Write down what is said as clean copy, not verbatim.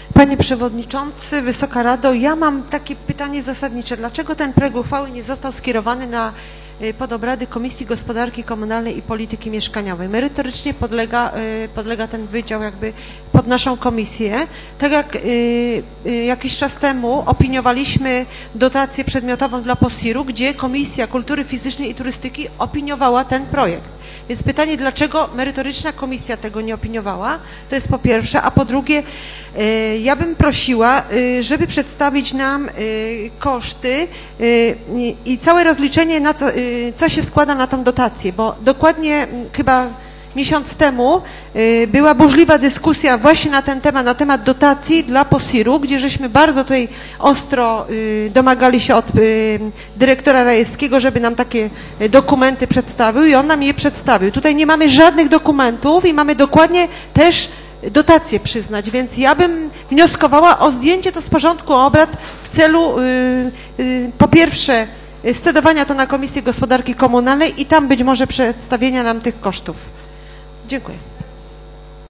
Panie Przewodniczący, Wysoka Rado, ja mam takie pytanie zasadnicze. Dlaczego ten projekt uchwały nie został skierowany pod obrady Komisji Gospodarki Komunalnej i Polityki Mieszkaniowej? Merytorycznie podlega ten wydział jakby pod naszą komisję. Tak jak jakiś czas temu opiniowaliśmy dotację przedmiotową dla POSIR-u, gdzie Komisja Kultury Fizycznej i Turystyki opiniowała ten projekt. Więc pytanie, dlaczego merytoryczna komisja tego nie opiniowała, to jest po pierwsze, a po drugie, ja bym prosiła, żeby przedstawić nam koszty i całe rozliczenie, na co się składa na tą dotację, bo dokładnie chyba miesiąc temu była burzliwa dyskusja właśnie na temat dotacji dla POSIR-u, gdzie żeśmy bardzo tutaj ostro domagali się od dyrektora Rajewskiego, żeby nam takie dokumenty przedstawił i on nam je przedstawił. Tutaj nie mamy żadnych dokumentów i mamy dokładnie też dotacje przyznać, więc ja bym wnioskowała o zdjęcie to z porządku obrad w celu po pierwsze scedowania to na Komisję Gospodarki Komunalnej i tam być może przedstawienia nam tych kosztów. Dziękuję.